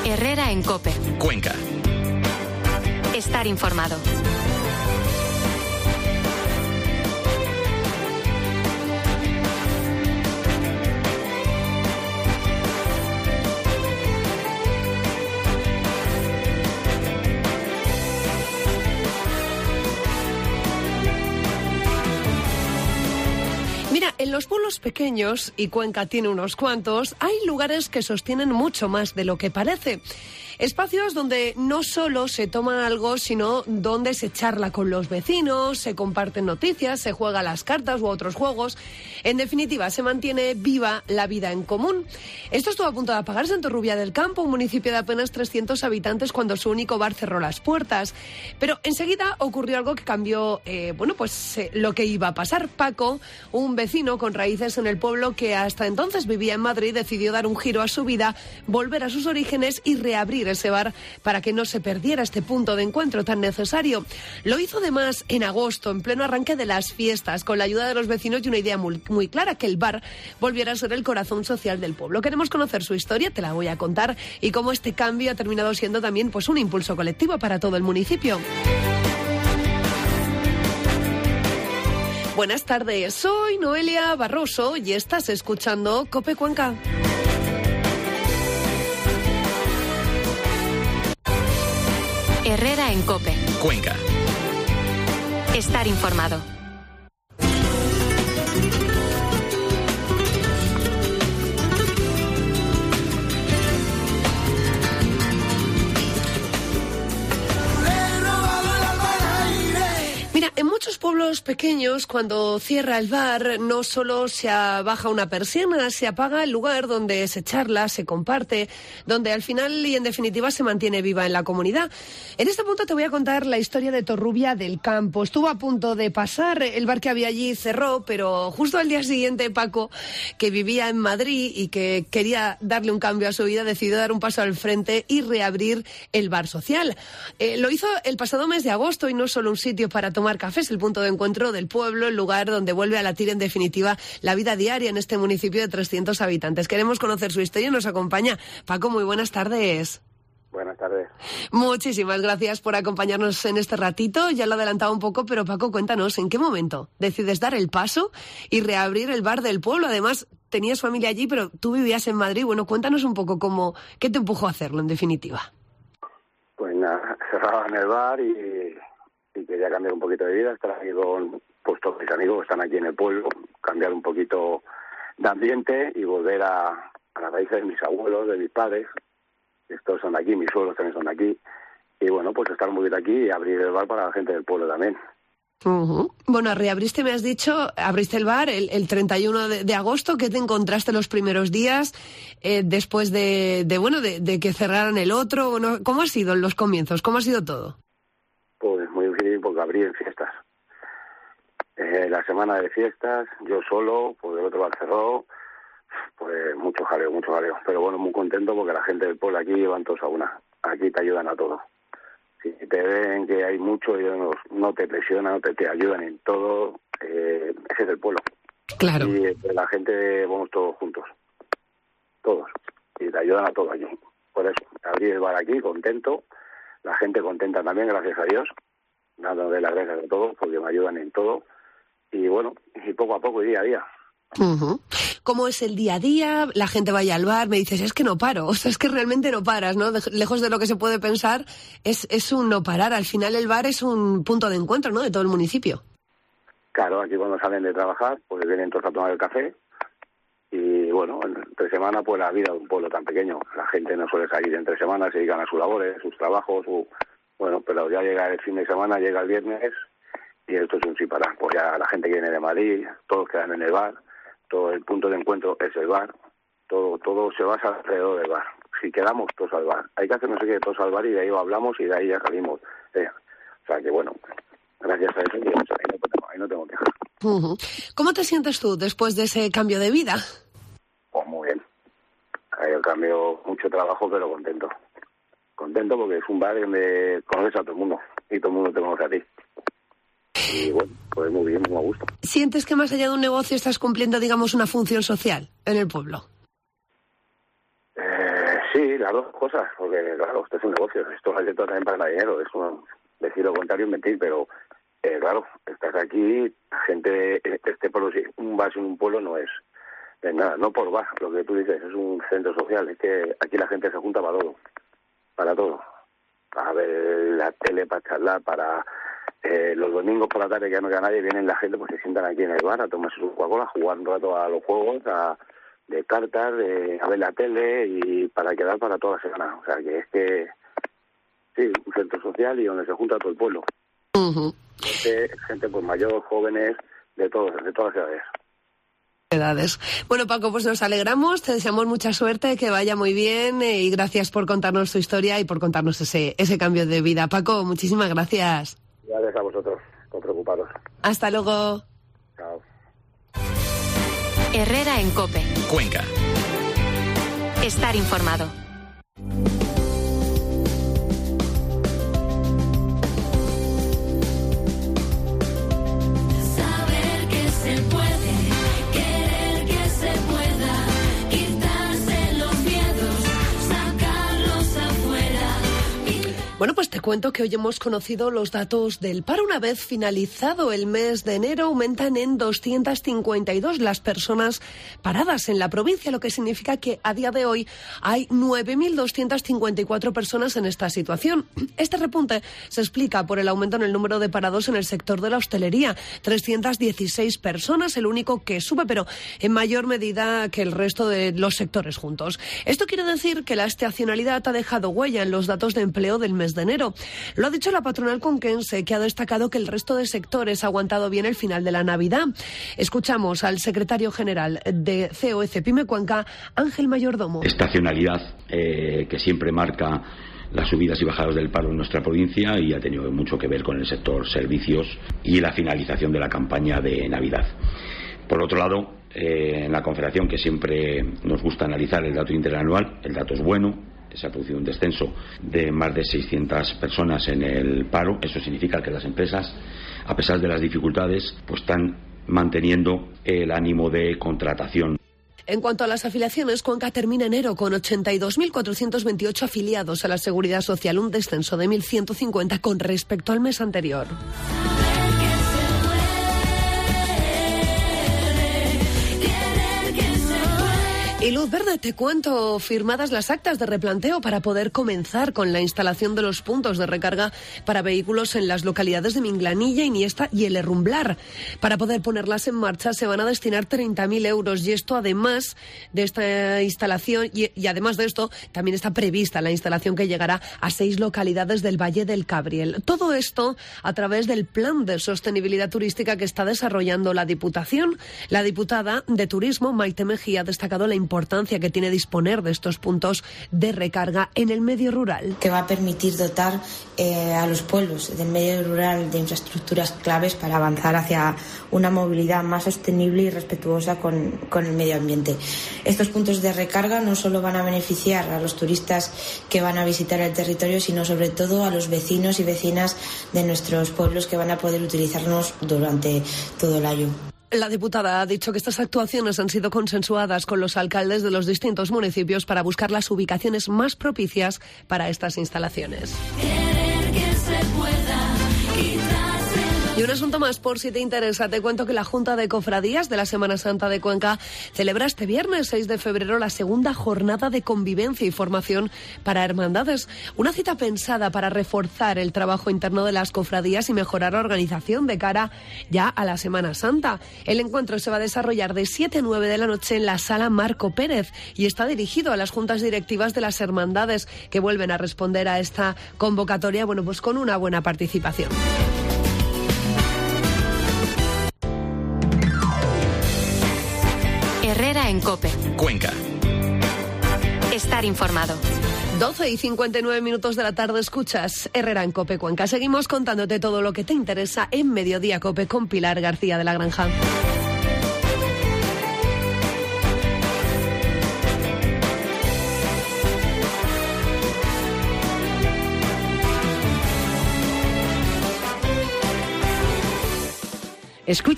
Herrera en COPE. Cuenca. Estar informado. Mira, en los pueblos pequeños, y Cuenca tiene unos cuantos, hay lugares que sostienen mucho más de lo que parece. Espacios donde no solo se toma algo, sino donde se charla con los vecinos, se comparten noticias, se juega las cartas u otros juegos. En definitiva, se mantiene viva la vida en común. Esto estuvo a punto de apagarse en Torrubia del Campo, un municipio de apenas 300 habitantes, cuando su único bar cerró las puertas. Pero enseguida ocurrió algo que cambió, lo que iba a pasar. Paco, un vecino con raíces en el pueblo que hasta entonces vivía en Madrid, decidió dar un giro a su vida, volver a sus orígenes y reabrir ese bar para que no se perdiera este punto de encuentro tan necesario. Lo hizo además en agosto, en pleno arranque de las fiestas, con la ayuda de los vecinos y una idea muy clara, que el bar volviera a ser el corazón social del pueblo. Queremos conocer su historia, te la voy a contar, y cómo este cambio ha terminado siendo también un impulso colectivo para todo el municipio. Buenas tardes, soy Noelia Barroso y estás escuchando COPE Cuenca. Herrera en COPE. Cuenca. Estar informado. Mira, en muchos pueblos pequeños, cuando cierra el bar, no solo se baja una persiana, se apaga el lugar donde se charla, se comparte, donde al final y en definitiva se mantiene viva en la comunidad. En este punto te voy a contar la historia de Torrubia del Campo. Estuvo a punto de pasar, el bar que había allí cerró, pero justo al día siguiente Paco, que vivía en Madrid y que quería darle un cambio a su vida, decidió dar un paso al frente y reabrir el bar social. Lo hizo el pasado mes de agosto, y no solo un sitio para tomar café, es el punto de encuentro del pueblo, el lugar donde vuelve a latir en definitiva la vida diaria en este municipio de 300 habitantes. Queremos conocer su historia y nos acompaña Paco. Muy buenas tardes. Buenas tardes. Muchísimas gracias por acompañarnos en este ratito. Ya lo he adelantado un poco, pero Paco, cuéntanos, ¿en qué momento decides dar el paso y reabrir el bar del pueblo? Además, tenías familia allí, pero tú vivías en Madrid. Bueno, cuéntanos un poco qué te empujó a hacerlo en definitiva. Pues nada, cerraban el bar y quería cambiar un poquito de vida, estar aquí con todos mis amigos que están aquí en el pueblo, cambiar un poquito de ambiente y volver a las raíces de mis abuelos, de mis padres. Estos son de aquí, mis suegros también son de aquí. Y bueno, pues estar un poquito aquí y abrir el bar para la gente del pueblo también. Uh-huh. Bueno, reabriste, me has dicho, abriste el bar el 31 de agosto. ¿Qué te encontraste los primeros días después de que cerraran el otro? Bueno, ¿cómo ha sido en los comienzos? ¿Cómo ha sido todo? Pues muy difícil porque abrí en fiestas. La semana de fiestas, yo solo, pues el otro bar cerró, pues mucho jaleo. Pero bueno, muy contento porque la gente del pueblo aquí van todos a una. Aquí te ayudan a todo. Si te ven que hay mucho, ellos no te presionan, te ayudan en todo. Ese es el pueblo. Claro. Y la gente vamos todos juntos. Todos. Y te ayudan a todo allí. Por eso, abrí el bar aquí, contento. La gente contenta también, gracias a Dios. Dándole las gracias a todos porque me ayudan en todo. Y bueno, y poco a poco, día a día. Uh-huh. ¿Cómo es el día a día? La gente vaya al bar, me dices, es que no paro. O sea, es que realmente no paras, ¿no? Lejos de lo que se puede pensar, es un no parar. Al final el bar es un punto de encuentro, ¿no?, de todo el municipio. Claro, aquí cuando salen de trabajar, pues vienen todos a tomar el café. Y bueno, entre semana, pues la vida de un pueblo tan pequeño. La gente no suele salir entre semanas, se dedican a sus labores, sus trabajos, bueno, pero ya llega el fin de semana, llega el viernes y esto es un sin parar. Pues ya la gente que viene de Madrid, todos quedan en el bar, todo el punto de encuentro es el bar, todo se basa alrededor del bar. Si quedamos todos al bar, hay que hacer no sé qué, todos al bar y de ahí hablamos y de ahí ya salimos. O sea que bueno, gracias a eso ahí no tengo quejas. Uh-huh. ¿Cómo te sientes tú después de ese cambio de vida? Pues muy bien. Hay un cambio, mucho trabajo, pero contento. Contento porque es un bar donde conoces a todo el mundo y todo el mundo te conoce a ti. Y bueno, pues muy bien, muy a gusto. ¿Sientes que más allá de un negocio estás cumpliendo, digamos, una función social en el pueblo? Sí, las dos cosas, porque claro, esto es un negocio, esto hay que también para ganar dinero, es decir lo contrario es mentir, pero claro, estás aquí, la gente, este pueblo, un bar sin un pueblo no es nada, no por bar, lo que tú dices, es un centro social, es que aquí la gente se junta para todo, para ver la tele, para charlar, para los domingos por la tarde que ya no queda nadie, vienen la gente, pues se sientan aquí en el bar a tomarse su Coca-Cola, a jugar un rato a los juegos, de cartas, a ver la tele y para quedar para toda la semana. O sea, que es que, sí, un centro social y donde se junta todo el pueblo. Uh-huh. Gente pues mayor, jóvenes, de todas edades. Bueno, Paco, pues nos alegramos, te deseamos mucha suerte, que vaya muy bien y gracias por contarnos tu historia y por contarnos ese cambio de vida. Paco, muchísimas gracias. Gracias a vosotros, por preocuparos. Hasta luego. Chao. Herrera en COPE. Cuenca. Estar informado. Saber que se puede, querer que se pueda, quitarse los miedos, sacarlos afuera. Bueno, pues te cuento que hoy hemos conocido los datos del paro. Una vez finalizado el mes de enero, aumentan en 252 las personas paradas en la provincia, lo que significa que a día de hoy hay 9.254 personas en esta situación. Este repunte se explica por el aumento en el número de parados en el sector de la hostelería, 316 personas, el único que sube, pero en mayor medida que el resto de los sectores juntos. Esto quiere decir que la estacionalidad ha dejado huella en los datos de empleo del mes de enero. Lo ha dicho la patronal conquense, que ha destacado que el resto de sectores ha aguantado bien el final de la Navidad. Escuchamos al secretario general de COE Pyme Cuenca, Ángel Mayordomo. Estacionalidad que siempre marca las subidas y bajadas del paro en nuestra provincia y ha tenido mucho que ver con el sector servicios y la finalización de la campaña de Navidad. Por otro lado, en la Confederación, que siempre nos gusta analizar el dato interanual, el dato es bueno. Se ha producido un descenso de más de 600 personas en el paro. Eso significa que las empresas, a pesar de las dificultades, pues están manteniendo el ánimo de contratación. En cuanto a las afiliaciones, Cuenca termina enero con 82.428 afiliados a la Seguridad Social, un descenso de 1.150 con respecto al mes anterior. Y Luz Verde, te cuento, firmadas las actas de replanteo para poder comenzar con la instalación de los puntos de recarga para vehículos en las localidades de Minglanilla, Iniesta y El Herrumblar. Para poder ponerlas en marcha se van a destinar 30.000 euros y esto además de esta instalación y además de esto también está prevista la instalación que llegará a 6 localidades del Valle del Cabriel. Todo esto a través del plan de sostenibilidad turística que está desarrollando la Diputación. La diputada de Turismo, Maite Mejía, ha destacado la importancia que tiene disponer de estos puntos de recarga en el medio rural. Que va a permitir dotar a los pueblos del medio rural de infraestructuras claves para avanzar hacia una movilidad más sostenible y respetuosa con el medio ambiente. Estos puntos de recarga no solo van a beneficiar a los turistas que van a visitar el territorio, sino sobre todo a los vecinos y vecinas de nuestros pueblos que van a poder utilizarnos durante todo el año. La diputada ha dicho que estas actuaciones han sido consensuadas con los alcaldes de los distintos municipios para buscar las ubicaciones más propicias para estas instalaciones. Y un asunto más, por si te interesa, te cuento que la Junta de Cofradías de la Semana Santa de Cuenca celebra este viernes 6 de febrero la segunda jornada de convivencia y formación para hermandades. Una cita pensada para reforzar el trabajo interno de las cofradías y mejorar la organización de cara ya a la Semana Santa. El encuentro se va a desarrollar de 7 a 9 de la noche en la Sala Marco Pérez y está dirigido a las juntas directivas de las hermandades que vuelven a responder a esta convocatoria, bueno, pues con una buena participación. Herrera en COPE. Cuenca. Estar informado. 12:59 de la tarde, escuchas Herrera en COPE Cuenca. Seguimos contándote todo lo que te interesa en Mediodía COPE con Pilar García de la Granja. Escucha